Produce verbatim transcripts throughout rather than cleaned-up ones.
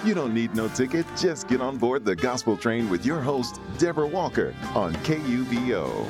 You don't need no ticket. Just get on board the Gospel Train with your host, Deborah Walker, on K U V O.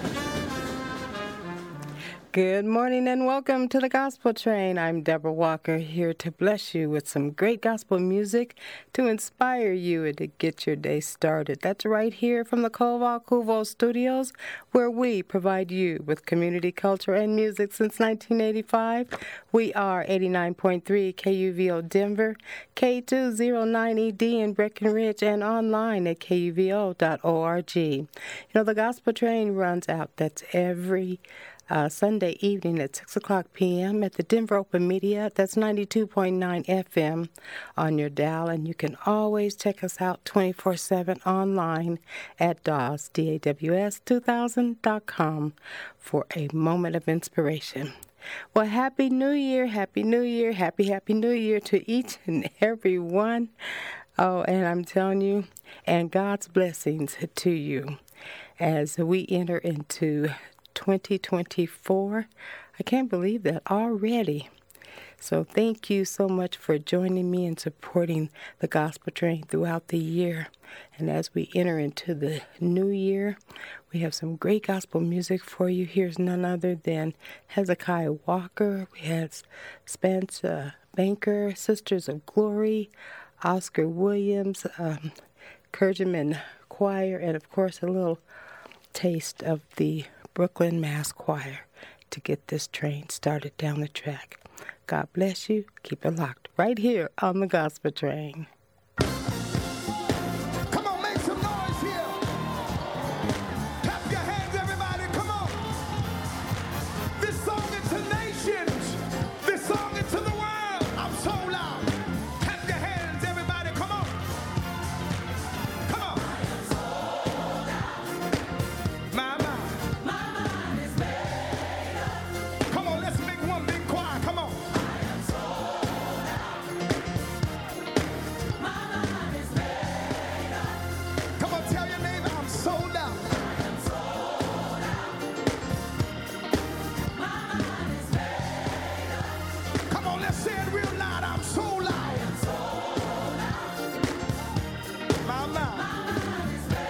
Good morning and welcome to the Gospel Train. I'm Deborah Walker, here to bless you with some great gospel music to inspire you and to get your day started. That's right here from the Koval Kuvo Studios, where we provide you with community culture and music since nineteen eighty-five. We are eighty-nine point three K U V O Denver, K two oh nine E D in Breckenridge, and online at K U V O dot org. You know, the Gospel Train runs out. That's every Uh, Sunday evening at six o'clock p.m. at the Denver Open Media. That's ninety-two point nine F M on your dial, and you can always check us out twenty-four seven online at D A W S, D A W S two thousand dot com for a moment of inspiration. Well, Happy New Year, Happy New Year, Happy, Happy New Year to each and every one. Oh, and I'm telling you, and God's blessings to you as we enter into twenty twenty-four. I can't believe that already. So thank you so much for joining me and supporting the Gospel Train throughout the year. And as we enter into the new year, we have some great gospel music for you. Here's none other than Hezekiah Walker. We have Spence uh, Banker, Sisters of Glory, Oscar Williams, um, Clergyman Choir, and of course a little taste of the Brooklyn Mass Choir to get this train started down the track. God bless you. Keep it locked right here on the Gospel Train. Come on, make some noise here. Clap your hands, everybody. Come on. This song is to nations. This song is to the world. I'm so loud. Clap your hands, everybody. Come on. Come on. My, my. Come on, let's make one big choir. Come on. Come on, tell your neighbor I'm sold out. Come on, let's say it real loud. I'm sold out. My mind.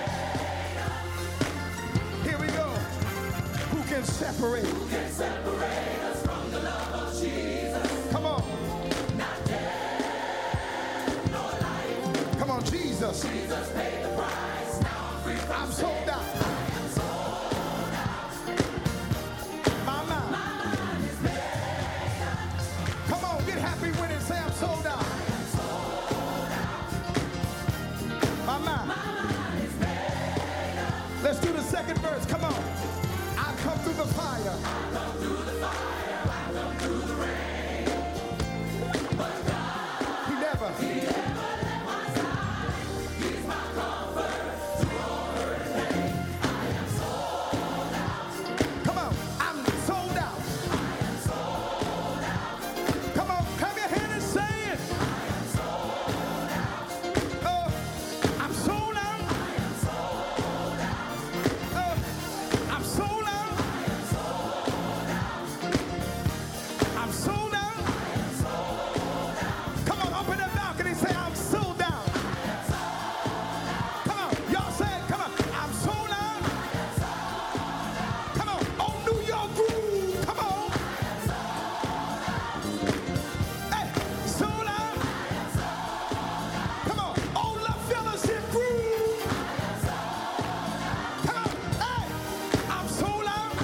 Here we go. Who can separate? Who can separate us from the love of Jesus? Come on. Not death, nor life. Come on, Jesus. Jesus paid the price. Now I'm free from I'm sold out. I am sold out. My mind. My mind is made up. Come on, get happy with it. Say I'm sold out. I am sold out. My mind. My mind is made up. Let's do the second verse. Come on. I come through the fire. I come through the fire. I come through the rain. But God, He never, He never let my side. He's my comfort through all hurt and pain. I am sold out. Come on, I'm sold out. I am sold out. Come on, clap your hand and say it. I am sold out. Oh, I'm sold out. I am sold out. Oh, I'm sold out. I'm sold out. Come on, open the balcony, say I'm sold out. Come on, y'all say it, come on. I'm sold out. Come on, on New York Groove, come on. Hey, sold out. Come on, on La Fellowship Groove. Come on, hey, I'm sold out.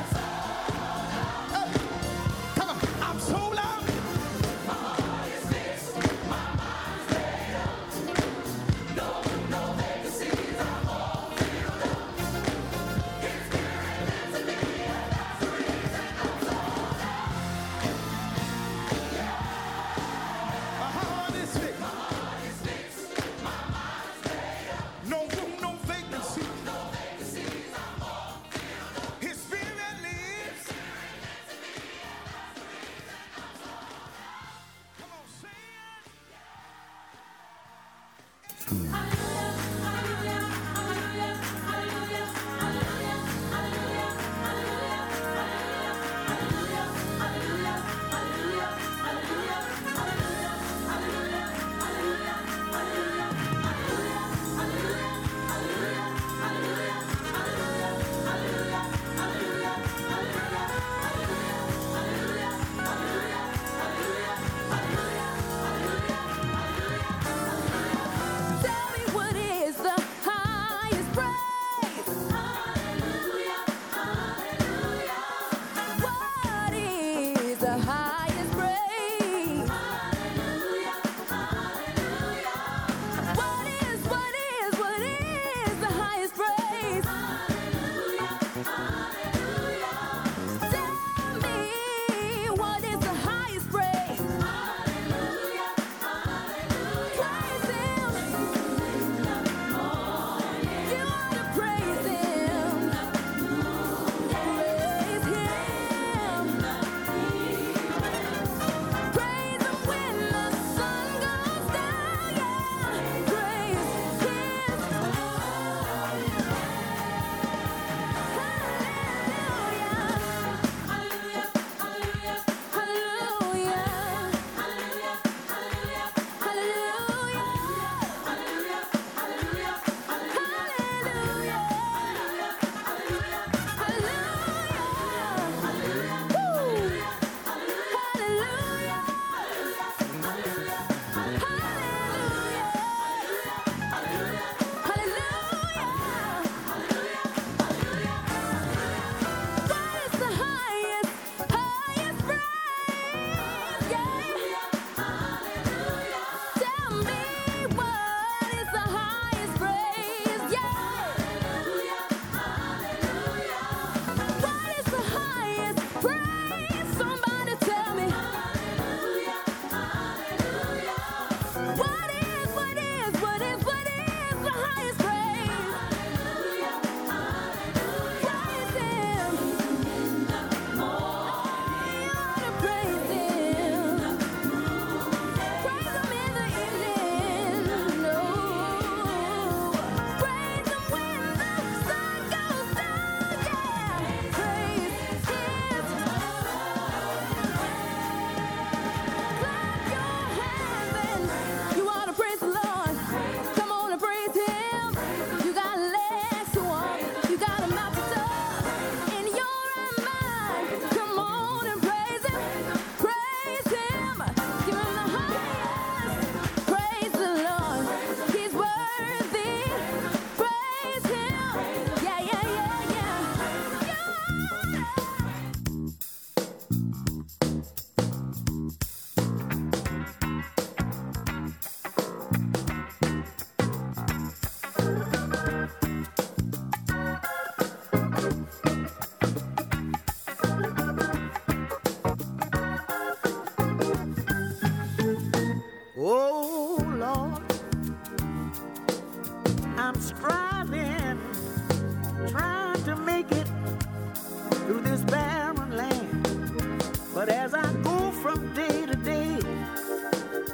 Hey, come on, I'm sold out. My heart is fixed, my mind's made up. No, no vacancies, I'm all filled up. His spirit lives in me, and that's the reason I'm sold out. Yeah. My heart is fixed, my heart is fixed, my mind's made up. No room, no vacancy, no vacancies, I'm all filled up. His spirit lives. Come on, say it. Hallelujah.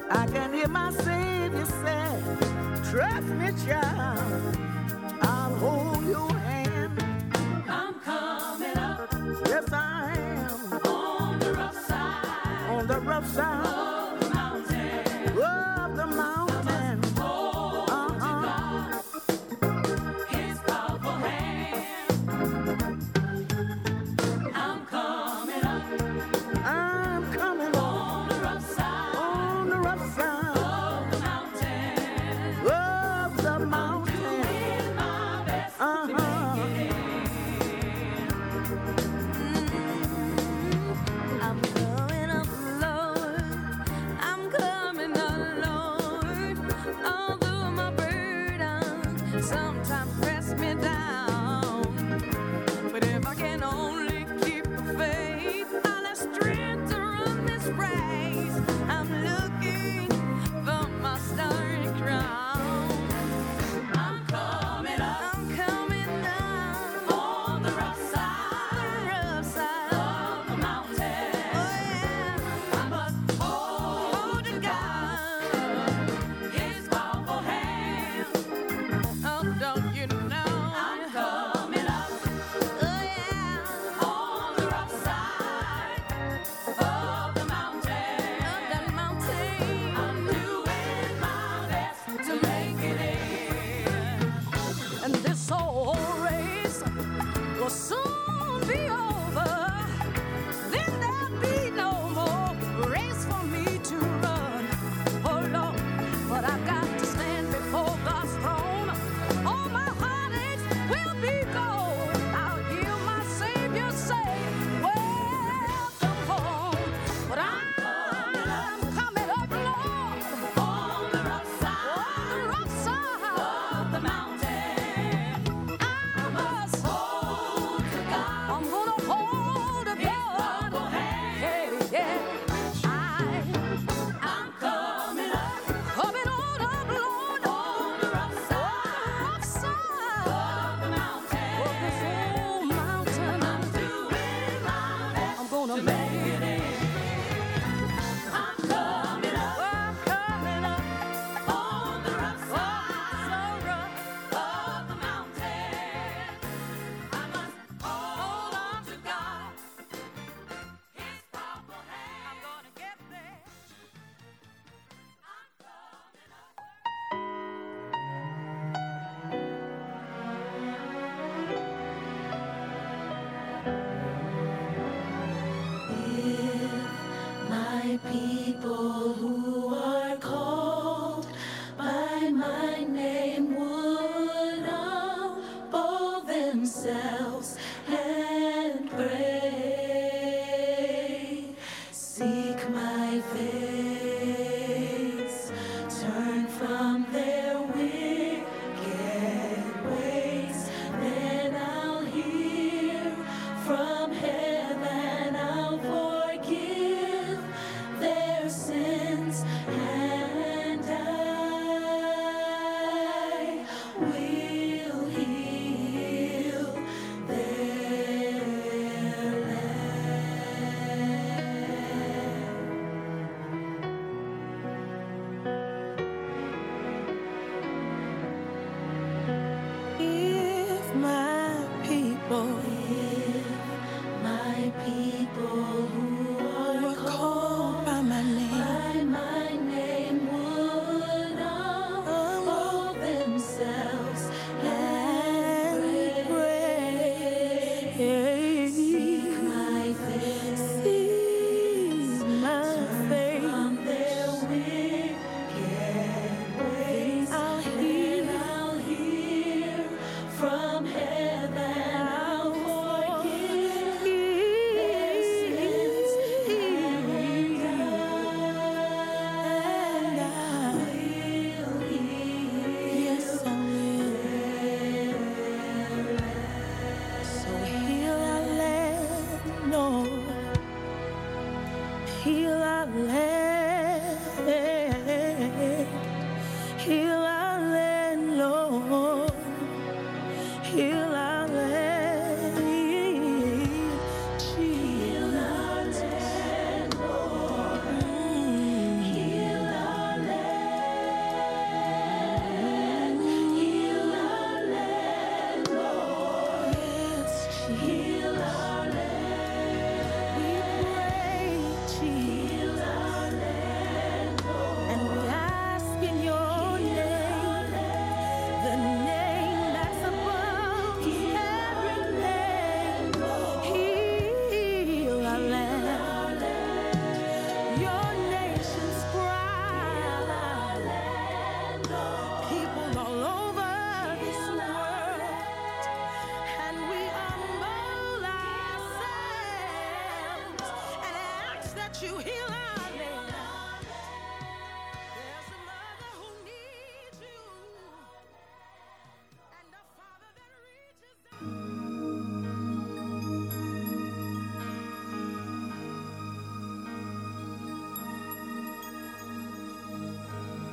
I can hear my Savior say, trust me, child, I'll hold your hand. I'm coming up. Yes, I am. On the rough side. On the rough side. Of the mountain. Of the mountain. Hold uh-huh. to God. His powerful hand. I'm coming up. I'm coming up. On the rough side. On the rough side. Of the mountain. Of the mountain.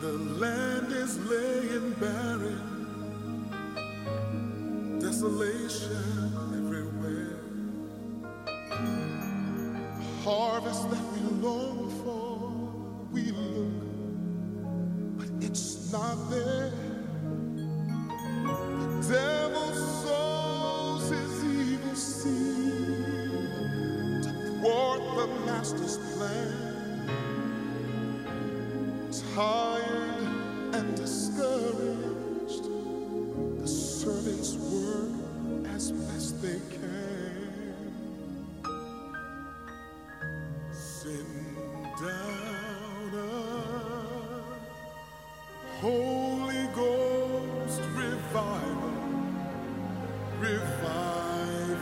The land is laying barren, desolation everywhere. The harvest that we long for, we look, but it's not there. The devil sows his evil seed to thwart the master's plan. Tired and discouraged, the servants work as best they can. Send down a Holy Ghost revival, revive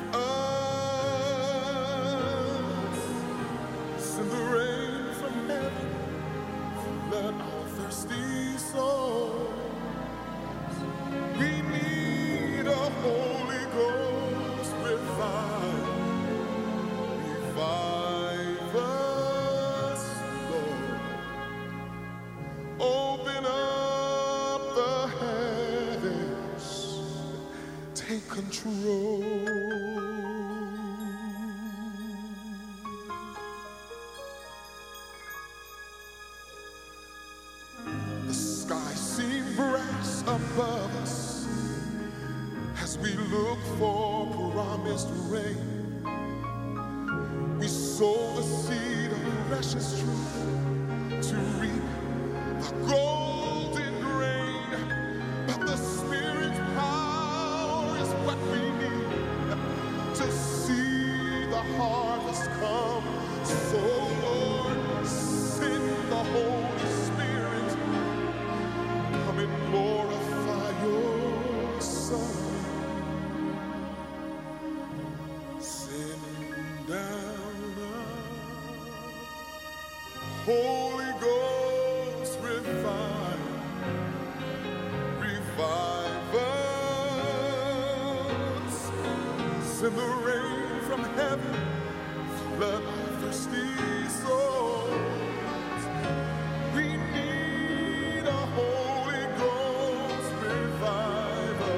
us. Send the rain from heaven, flood our thirsty souls. We need a Holy Ghost revive, revive us, Lord. Open up the heavens, take control. The sky seems brass above us as we look for promised rain. We sow the seed of precious truth to reap the golden grain. But the Spirit's power is what we need to see the harvest come. So Lord, send the Holy Spirit. Come and glorify your Son. Send down a Holy Ghost revive, revive us. Send the rain from heaven, flood our thirsty souls. We need a Holy Ghost revival.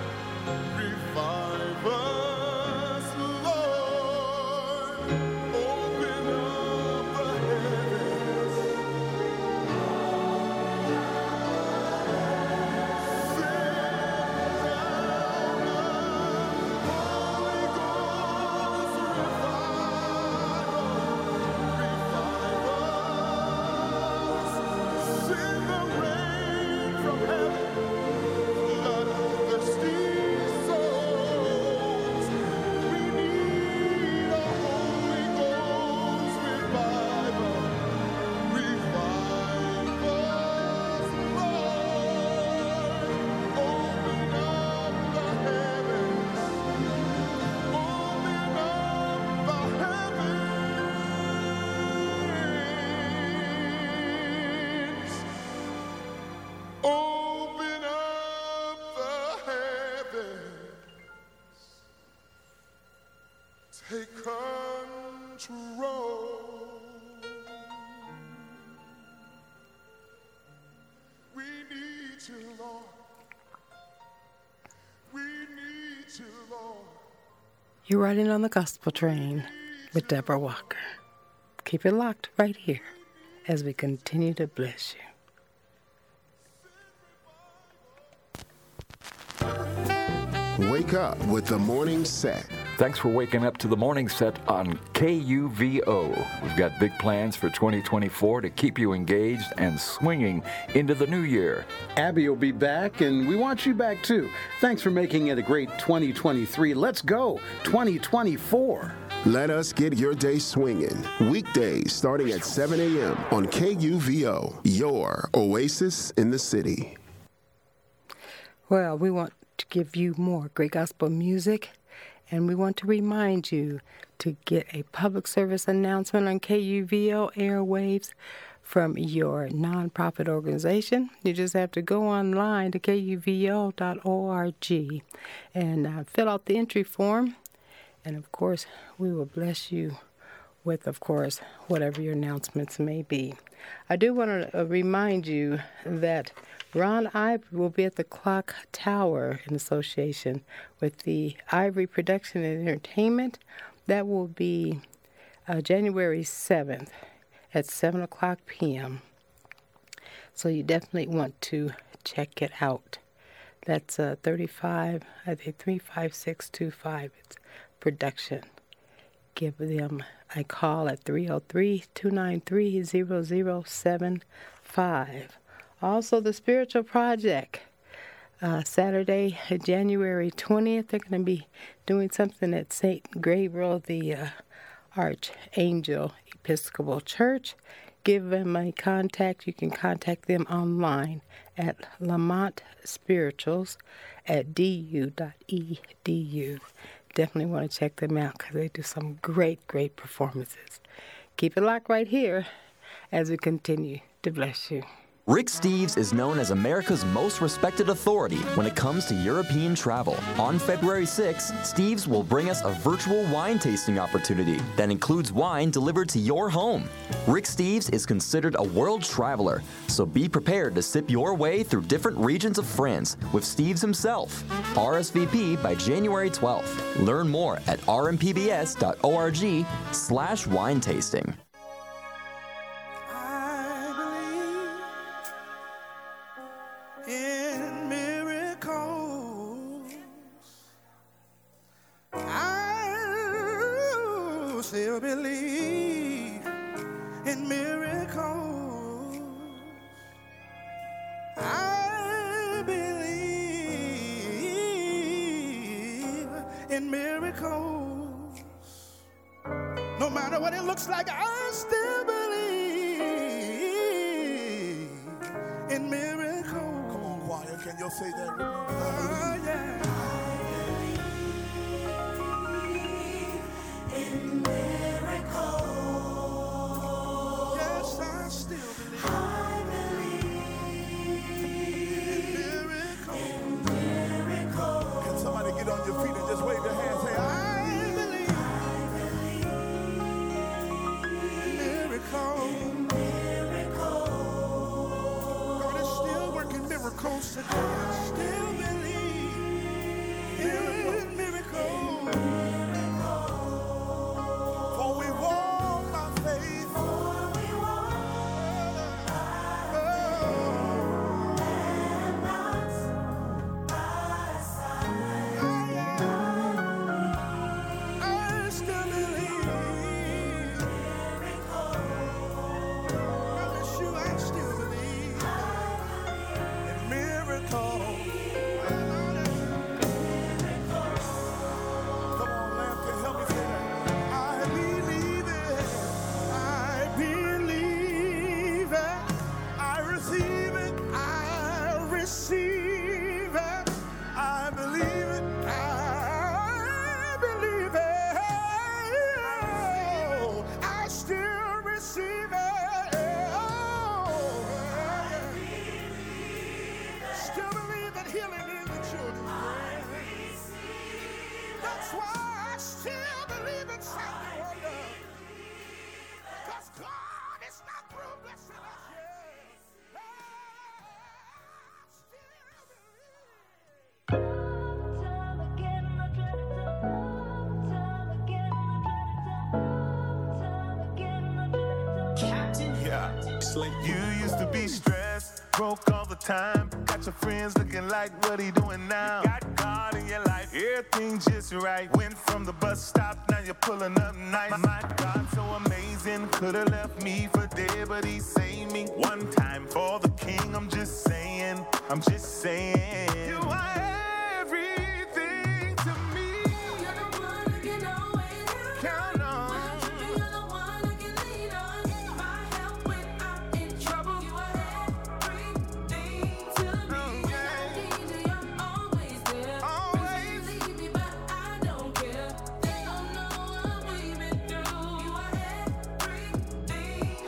Revive us, Lord. Open up the heavens. Send down a Holy Ghost revival. Revive us. Send the rain from heaven. Flood our thirsty souls. We need a Holy Ghost revival. Revive us, Lord. Open up the heavens. Open up the heavens. Open up the heavens. Take control. We need you, Lord. We need you, Lord. You're riding on the gospel train with Deborah Walker. Keep it locked right here as we continue to bless you. Wake up with the morning set. Thanks for waking up to the morning set on K U V O. We've got big plans for twenty twenty-four to keep you engaged and swinging into the new year. Abby will be back, and we want you back too. Thanks for making it a great twenty twenty-three. Let's go, twenty twenty-four. Let us get your day swinging. Weekdays starting at seven a.m. on K U V O, your oasis in the city. Well, we want to give you more great gospel music, and we want to remind you to get a public service announcement on K U V O airwaves from your nonprofit organization. You just have to go online to K U V O dot org and uh, fill out the entry form. And, of course, we will bless you with, of course, whatever your announcements may be. I do want to remind you that Ron Ivory will be at the Clock Tower in association with the Ivory Production and Entertainment. That will be uh, January seventh at seven o'clock p.m. So you definitely want to check it out. That's uh, thirty-five, I think three five six two five. It's production. Give them a call at three oh three, two nine three, zero zero seven five. Also, the Spiritual Project. Uh, Saturday, January twentieth, they're going to be doing something at Saint Gabriel, the uh, Archangel Episcopal Church. Give them a contact. You can contact them online at Lamont Spirituals at d u dot e d u. Definitely want to check them out because they do some great, great performances. Keep it locked right here as we continue to bless you. Rick Steves is known as America's most respected authority when it comes to European travel. On February sixth, Steves will bring us a virtual wine tasting opportunity that includes wine delivered to your home. Rick Steves is considered a world traveler, so be prepared to sip your way through different regions of France with Steves himself. R S V P by January twelfth. Learn more at r m p b s dot org slash wine tasting. In miracles, I still believe in miracles. I believe in miracles. No matter what it looks like, I still believe in miracles. Can you say that with me? Oh, yeah. I believe in miracles. Yes, I still believe. I believe in miracles. Can somebody get on your feet and just wave your hands? Say, I believe. I believe in miracles. Miracles today. I still believe in miracles. For we walk by faith. For we walk by faith. And not by sight. I still believe in miracles. Promise you, I still believe. You used to be stressed, broke all the time. Got your friends looking like, what he doing now? You got God in your life, everything just right. Went from the bus stop, now you're pulling up nice. My God, so amazing, could've left me for dead, but he saved me. One time for the king, I'm just saying, I'm just saying. You are everything to me. You're the one I can always count on.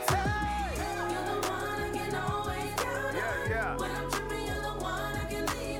When I'm tripping, you're the one I can lean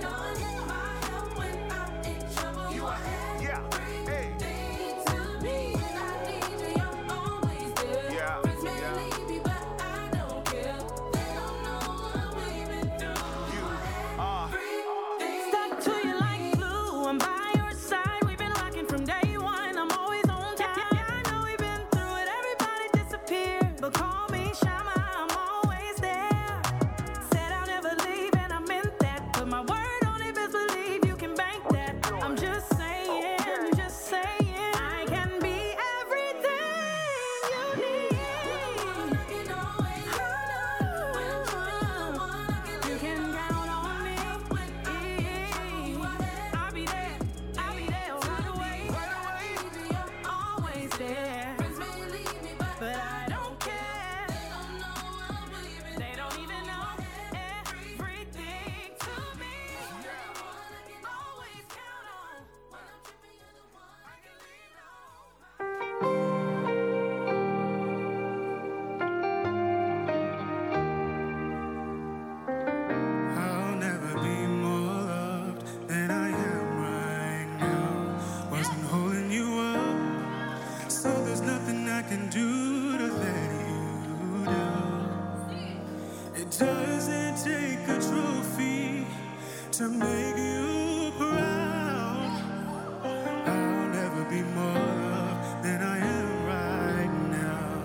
It doesn't take a trophy to make you proud. I'll never be more loved than I am right now.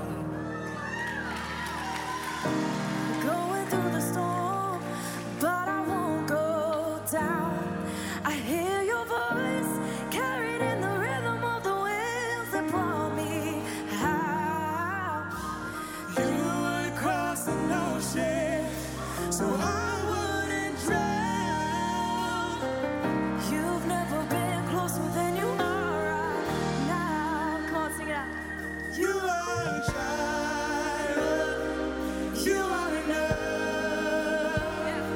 Going through the storm, but I won't go down. I hear your voice carried in the rhythm of the winds that brought me out. You would cross an ocean so I wouldn't drown. You've never been closer than you are right now. Come on, sing it out. You are a child. You are enough.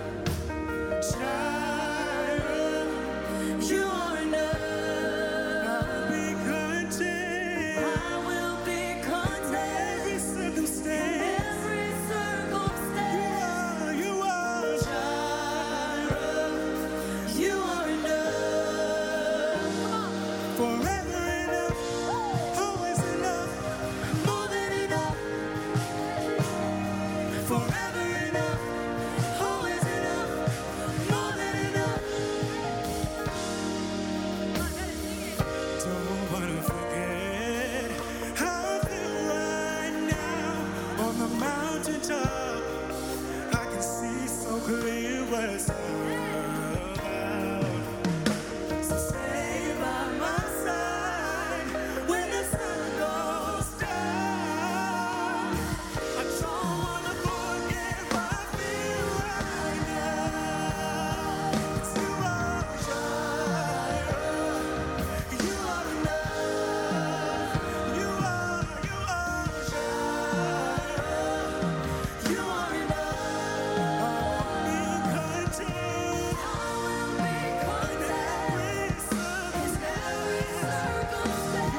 Child. You are enough. I'll be content. I will be content. Every circumstance. Every circumstance. You are, you are a child. You are enough. Forever enough. Always enough. More than enough. Forever enough. Always enough. More than enough. Don't wanna forget how I feel right now on the mountaintop. I can see so clear what it's all about. So stay by my side when the sun goes down. I don't wanna forget what I feel right now. 'Cause you are a child. You are enough. You are, you are a child. You are enough. I'll be content. I will be content. Every In every circumstance.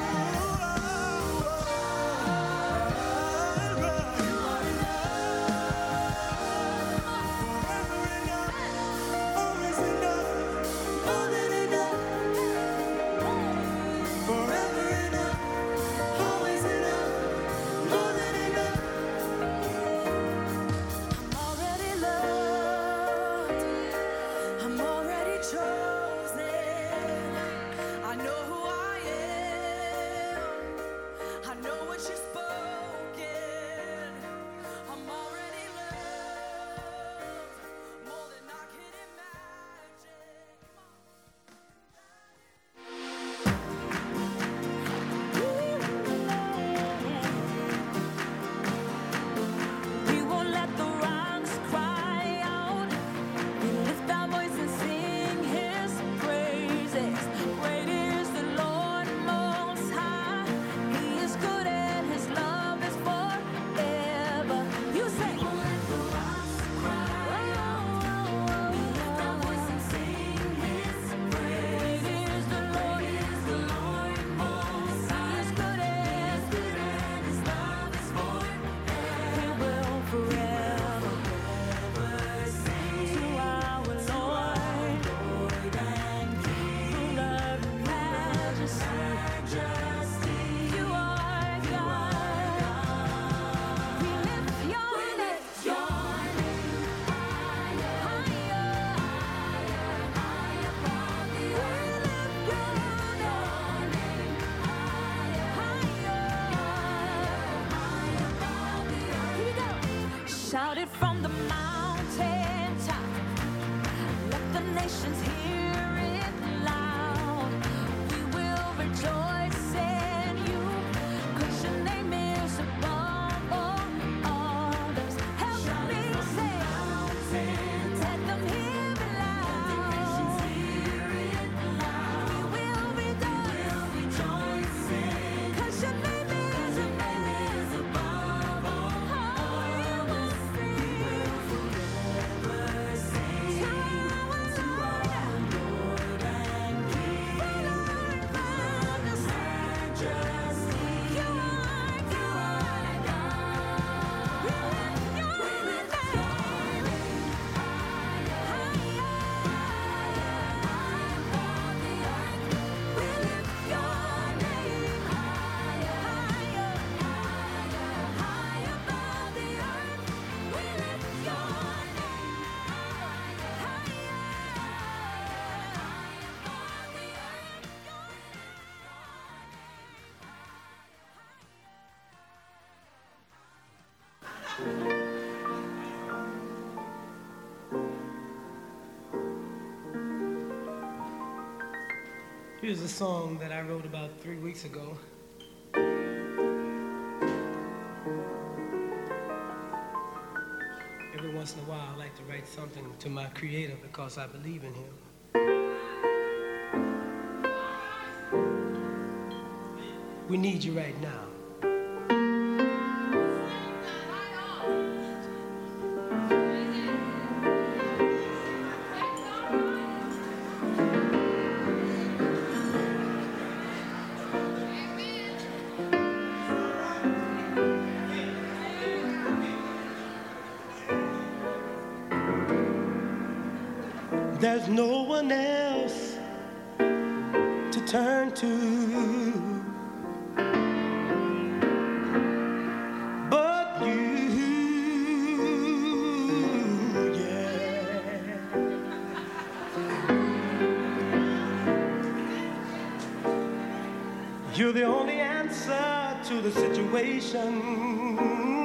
I'm already loved. I'm already chosen. I know who I am. I know what you've spoken. I'm already loved more than I can imagine. We won't let the rocks cry out. We lift our voice and sing His praises. Great is the Lord Most High. He is good and His love is forever. You say. We won't let the rocks cry out. We lift our voice and sing His praise. Great is the Lord, is the Lord Most High. He is good and His love is forever. We will forever sing to our Lord, Lord and King, who love and majesty. You are God. We lift your name higher, higher, higher above the earth. We lift your name higher, higher, higher above the earth. Here we go. Shout it from the mountaintop. Let the nations hear it loud. We will rejoice in you, 'cause your name is above all others. Help me say, let them hear it loud. We will rejoice, 'cause your name is above all. We will sing to our Lord. Here's a song that I wrote about three weeks ago. Every once in a while, I like to write something to my Creator because I believe in Him. We need you right now. There's no one else to turn to but you, yeah. You're the only answer to the situation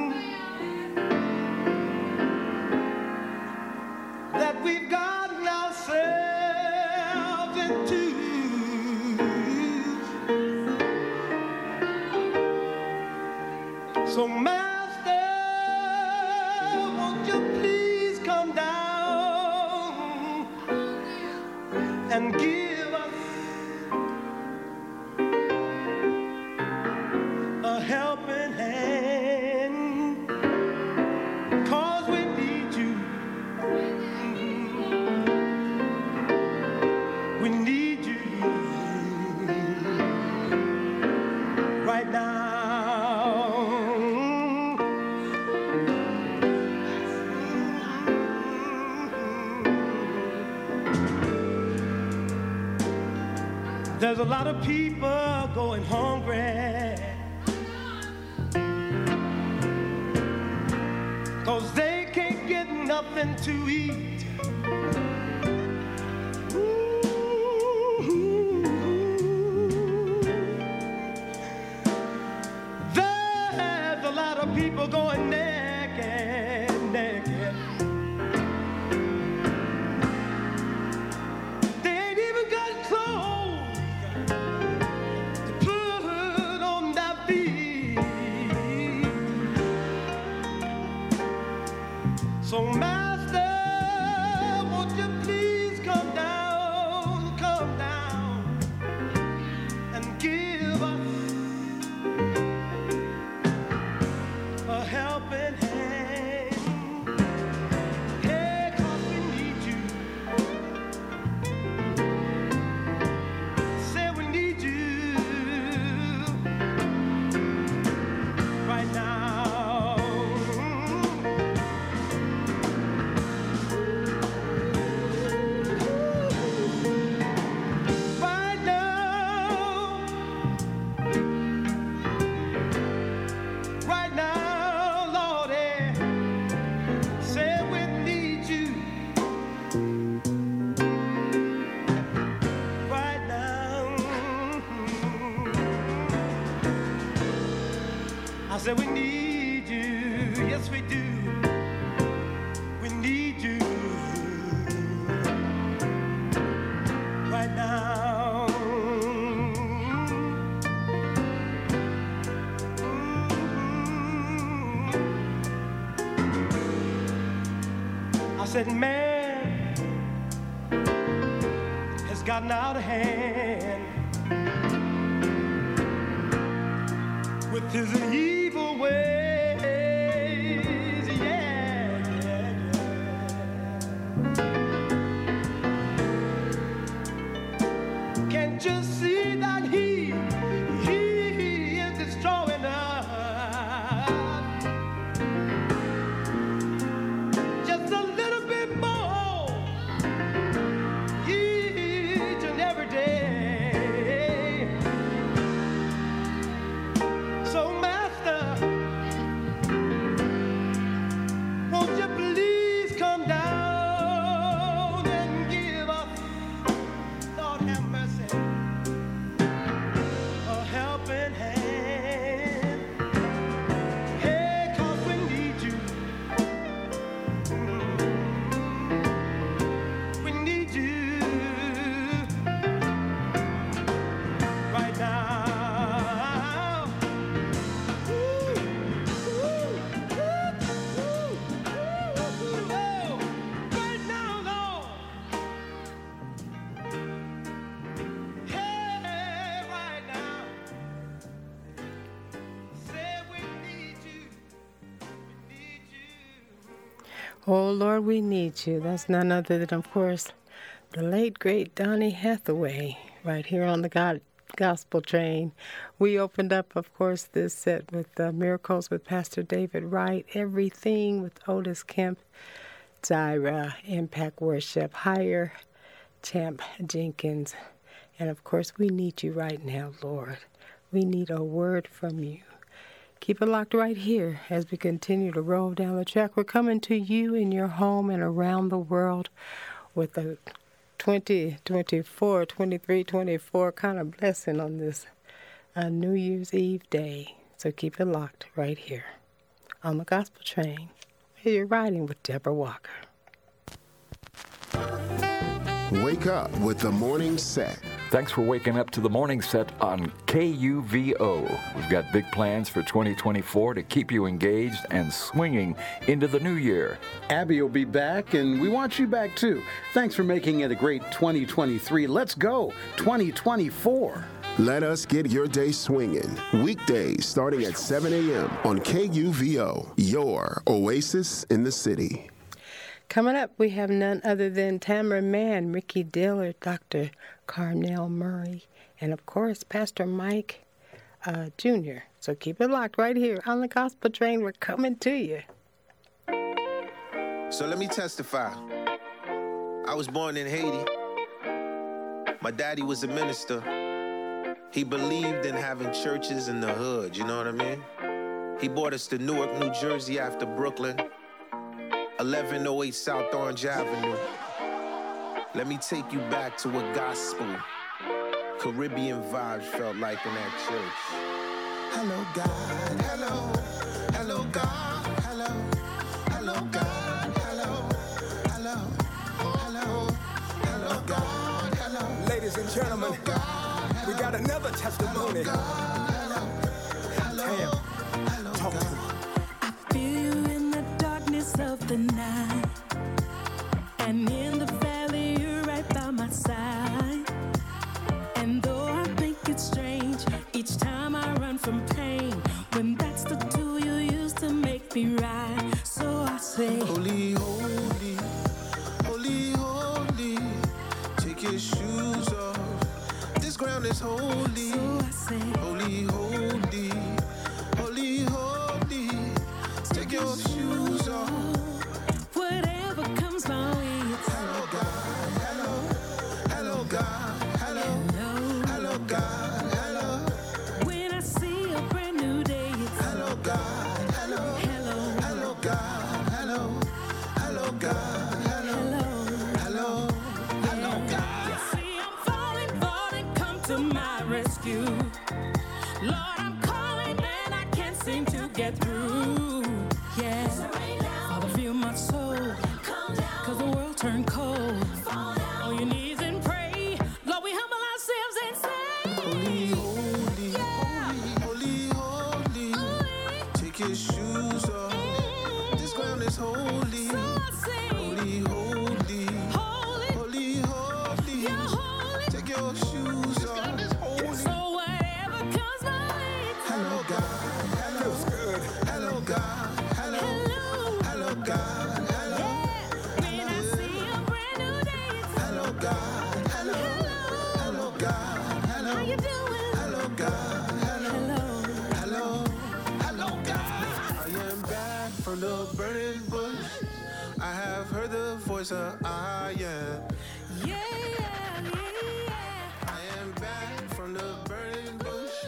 that we've gotten ourselves into. So Master, won't you please come down and give us a helping hand, 'cause we need you. We need you right now. There's a lot of people going hungry 'cause they can't get nothing to eat. There's a lot of people going naked, naked. They ain't even got clothes to put on their feet. So Master, won't you please come down, come down and give us a helping hand. Yeah, 'cause we need you. Say we need you right now. Right now. Right now, Lordy. Say we need you right now. I said we need you, yes we do. We need you right now. I said man has gotten out of hand with his evil ways, yeah, yeah, yeah. Can't you see that he, he is destroying us? Just a little bit more each and every day. So Master, Oh, Lord, we need you. That's none other than, of course, the late, great Donny Hathaway, right here on the God Gospel Train. We opened up, of course, this set with uh, Miracles with Pastor David Wright, Everything with Otis Kemp, Zyra, Impact Worship, Higher, Champ Jenkins. And, of course, we need you right now, Lord. We need a word from you. Keep it locked right here as we continue to roll down the track. We're coming to you in your home and around the world with a twenty twenty-four, twenty-three, twenty-four kind of blessing on this uh, New Year's Eve day. So keep it locked right here on the Gospel Train. You're riding with Deborah Walker. Wake up with the morning set. Thanks for waking up to the morning set on K U V O. We've got big plans for twenty twenty-four to keep you engaged and swinging into the new year. Abby will be back, and we want you back too. Thanks for making it a great twenty twenty-three. Let's go, twenty twenty-four. Let us get your day swinging. Weekdays starting at seven a.m. on K U V O, your oasis in the city. Coming up, we have none other than Tamara Mann, Ricky Dillard, Doctor Carnell Murray, and of course, Pastor Mike uh, Junior So keep it locked right here on the Gospel Train. We're coming to you. So let me testify. I was born in Haiti. My daddy was a minister. He believed in having churches in the hood, you know what I mean? He brought us to Newark, New Jersey after Brooklyn. eleven oh eight South Orange Avenue. Let me take you back to what gospel, Caribbean vibes felt like in that church. Hello, God. Hello. Hello, God. Hello. Hello, God. Hello. Hello. Hello. Hello, God. Hello. Ladies and gentlemen, we got another testimony. Damn. Talk to me. I feel in the darkness of the night, and in the valley you're right by my side. And though I think it's strange, each time I run from pain, when that's the tool you use to make me right. So I say, Holy, holy, holy, holy, take your shoes off. This ground is holy. So I say, holy, holy, holy, holy, take your shoes off. whatever comes my way, it's Hello, God. Hello. Hello, God. Hello. Hello, God. Hello. when I see a brand new day, it's Hello, God. Hello. hello, Hello, God. Hello. Hello, God. Hello. hello. Hello. Hello, God. See, I'm falling, falling, come to my rescue. Lord, I'm calling and I can't seem to get through. Yeah, Father, feel my soul, cause the world turned cold. On your knees and pray. Lord, we humble ourselves and say, Holy, holy, holy, holy, holy, take your shoes off. This ground is holy. so I say, Holy, holy, holy, holy, holy, you're holy. take your shoes off. So whatever comes my way, it's Hello, God. Hello. Feels good. Hello, God. Hello. hello. Hello, God. Hello. When I see a brand new day, it's Hello, God. Hello. Hello, God. Hello. how you doing? Hello, God. Hello. Hello. Hello. Hello, God. I am back from the burning bush. I have heard the voice of I am. Yeah, yeah, yeah. I am back from the burning bush.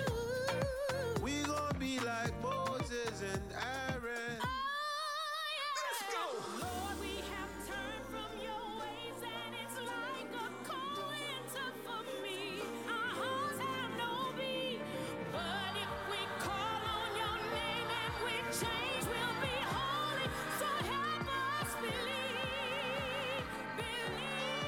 We gon' be like Moses and Aaron. Lord, we have turned from your ways, and it's like a cold winter for me. Our hearts have no beat, but if we call on your name and we change, we'll be holy. So help us believe, believe.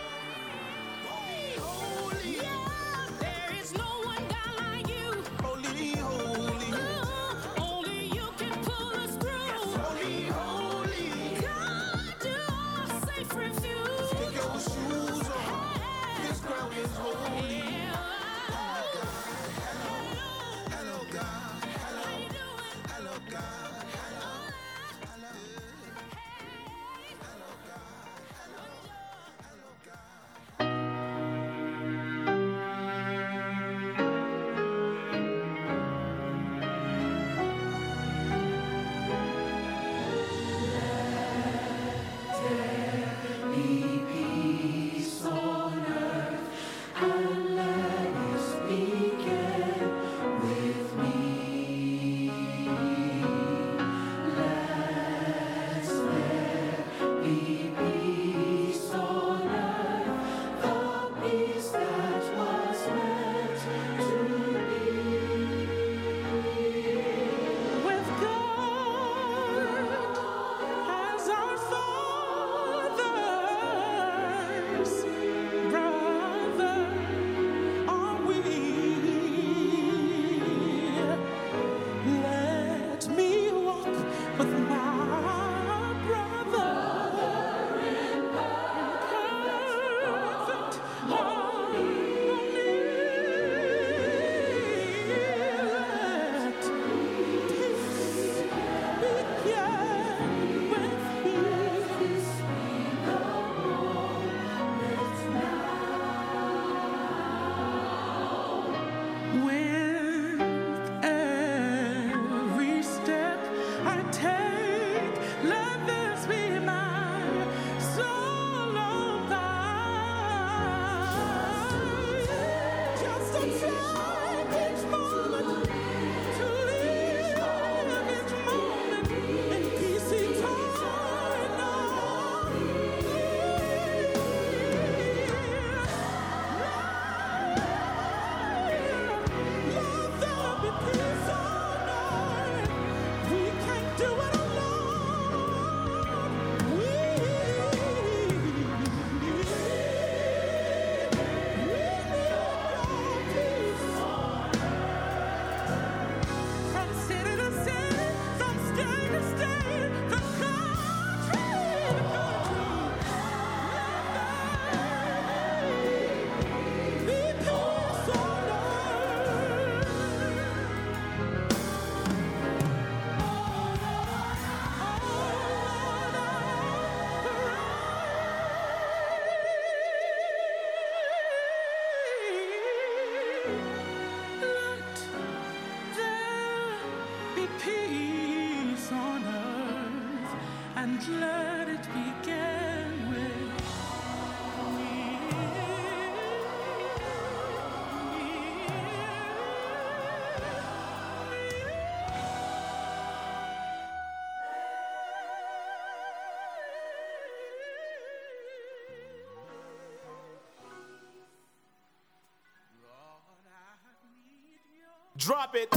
Drop it.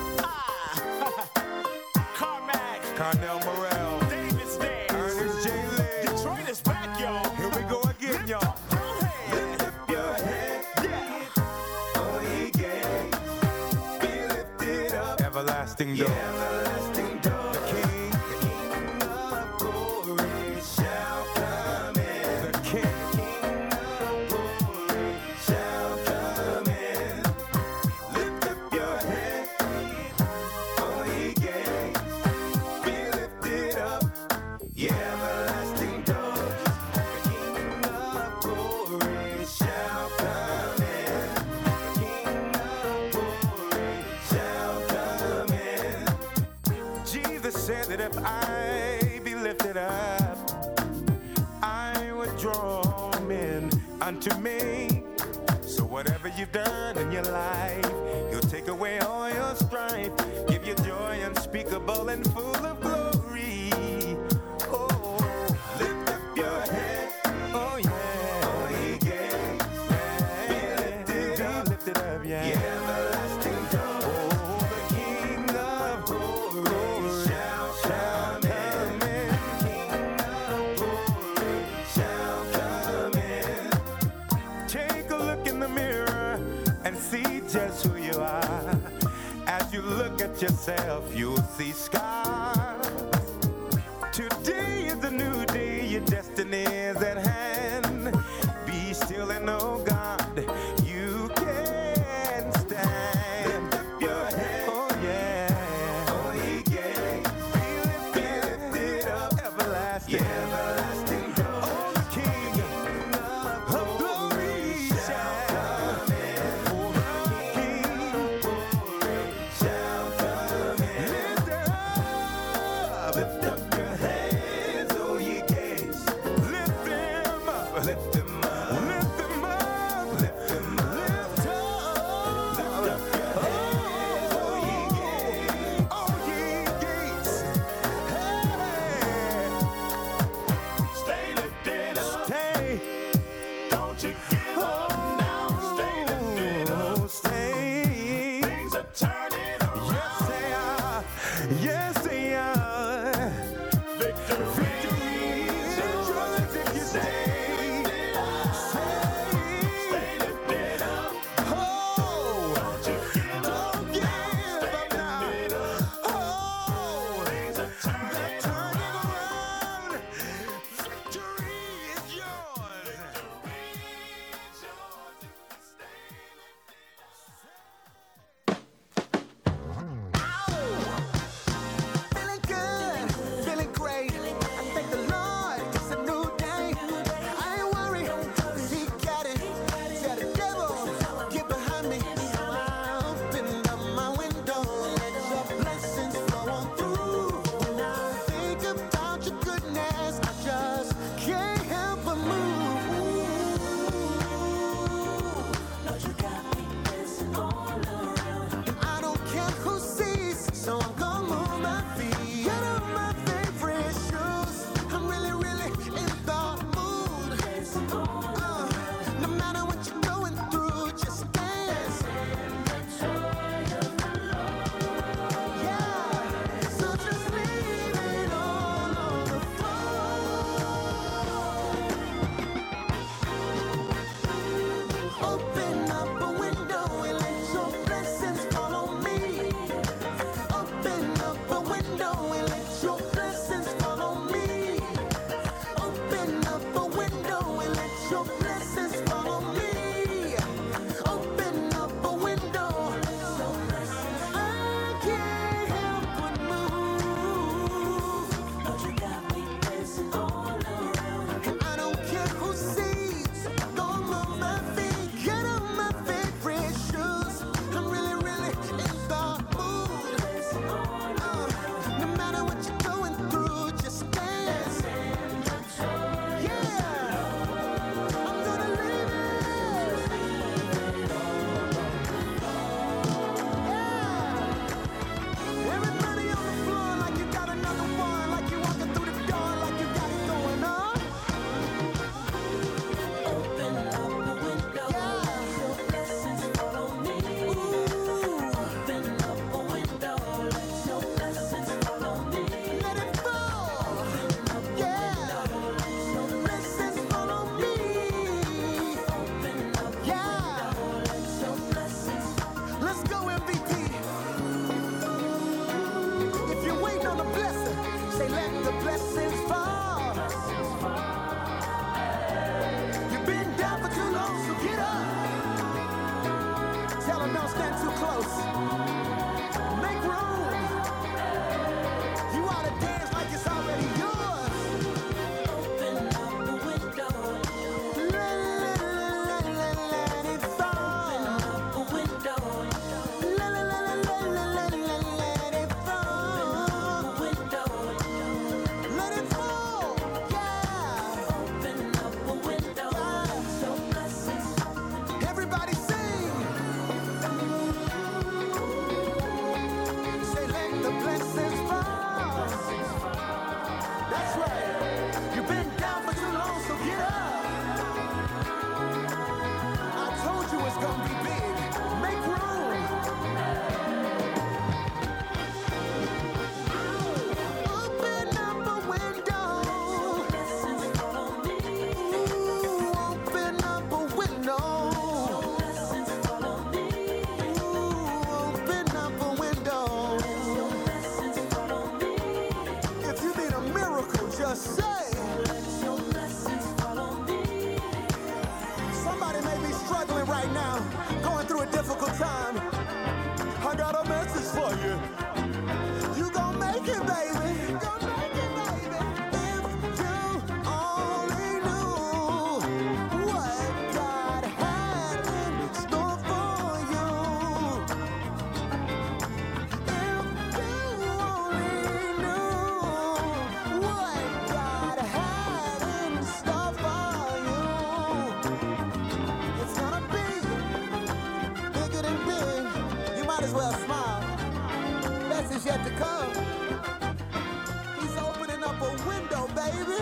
Ah. Carmack. Carnell Morel. Davis Day. Ernest J. Lee. Detroit is back, yo. Here we go again, y'all. Lift up your head. Yeah. Oh, ye gates. Be lifted up. Everlasting door. Yeah, everlasting door. The King. The King of glory shall come in. The King. King of glory shall come in. Lift up your head. Oh, ye gates. Be lifted up. Yeah, everlasting doors. The King of glory shall come in. The King of glory shall come in. Jesus said that if I be lifted up, I would draw men unto me. So whatever you've done in your life, He'll take away all your strife, give you joy unspeakable and full of glory. Oh, lift up your head. Oh yeah. Oh, ye gates. Yeah. Be lifted up. Lifted up, yeah. Yeah, everlasting door. Oh, the King of glory shall come in. King of glory shall come in. Take a look in the mirror and see just who you are. As you look at yourself, you'll see scars. Today is a new day, your destiny is at hand. Be still and know God, you can stand. Lift up your head. Oh yeah. Oh, ye gates. Be lifted, be lifted up. Everlasting. Yeah, everlasting door. Oh, the King of glory shall come in. Oh, the King of glory shall come in. Lift up, lift up your heads, oh ye gates. yet to come. He's opening up a window, baby.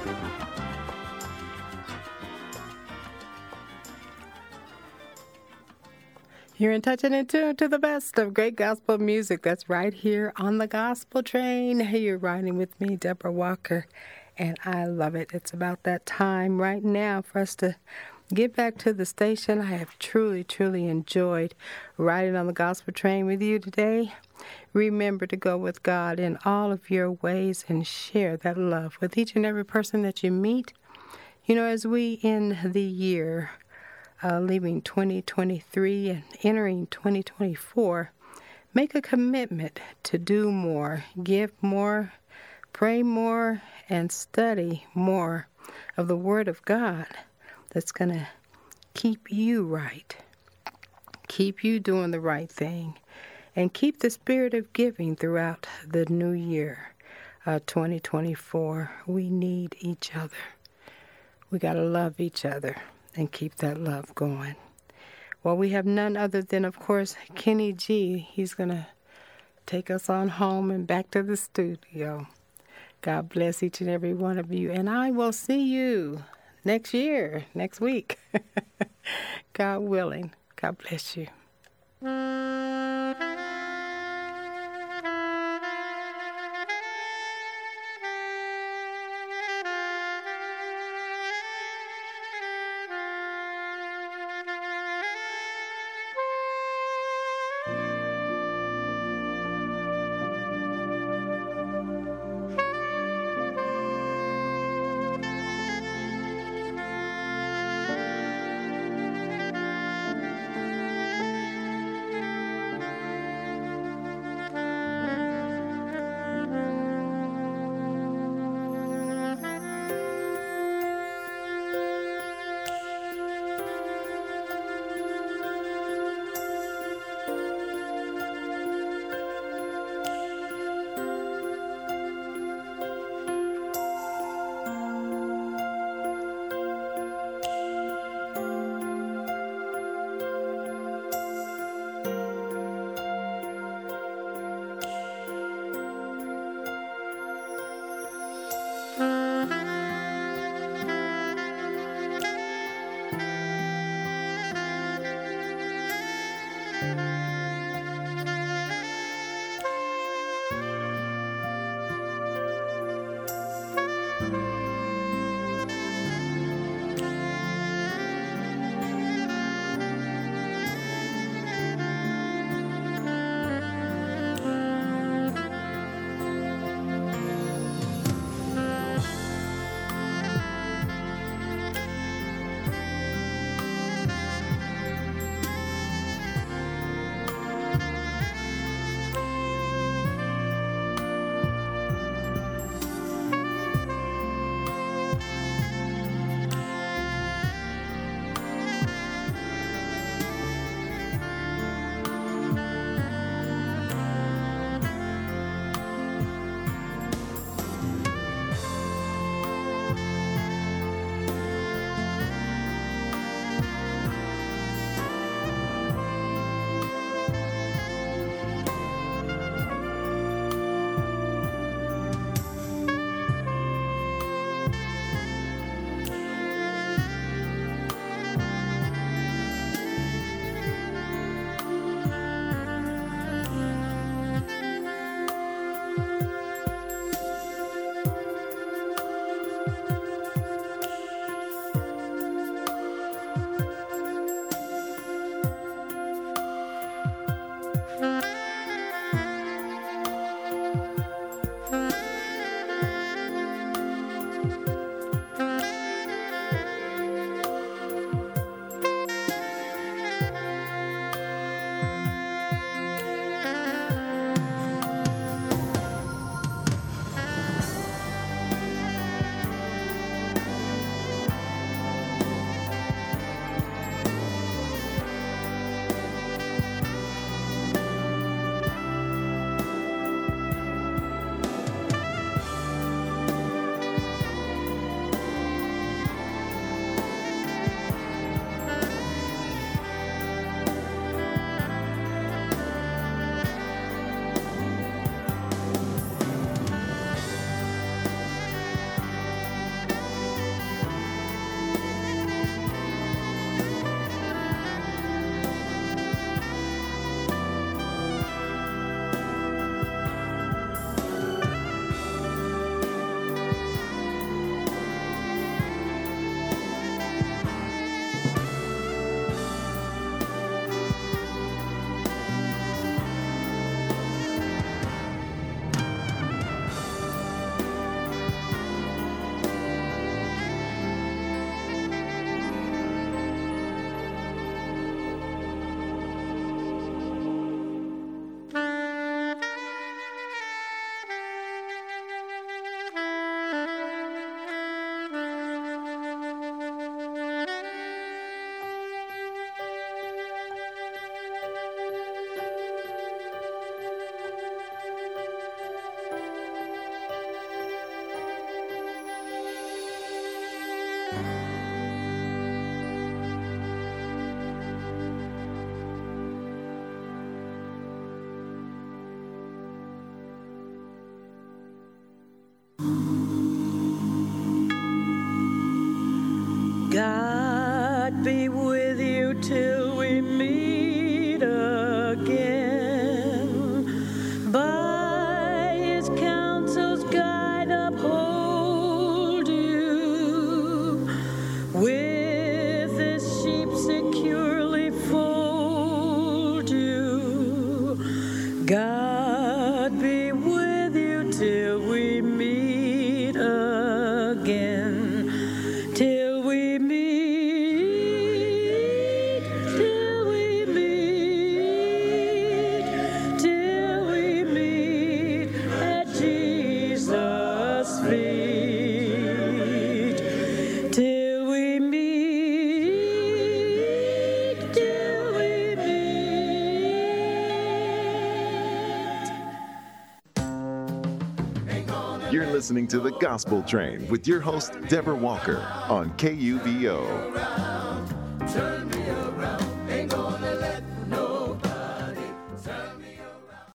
You're in touch and in tune to the best of great gospel music. That's right here on the Gospel Train. Hey, you're riding with me, Deborah Walker, and I love it. It's about that time right now for us to get back to the station. I have truly, truly enjoyed riding on the Gospel Train with you today. Remember to go with God in all of your ways and share that love with each and every person that you meet. You know, as we end the year, Uh, leaving twenty twenty-three and entering twenty twenty-four, make a commitment to do more, give more, pray more, and study more of the Word of God that's going to keep you right, keep you doing the right thing, and keep the spirit of giving throughout the new year, uh, twenty twenty-four. We need each other. We got to love each other and keep that love going. Well, we have none other than, of course, Kenny G. He's going to take us on home and back to the studio. God bless each and every one of you. And I will see you next year, next week. God willing. God bless you. God be with you till we meet again. By his counsel's guide uphold you. With his sheep securely fold you. God be with you till we meet again. Till we meet, till we meet, till we meet at Jesus' feet. Till we meet, till we meet. You're listening to The Gospel Train with your host, Deborah Walker, on K U V O.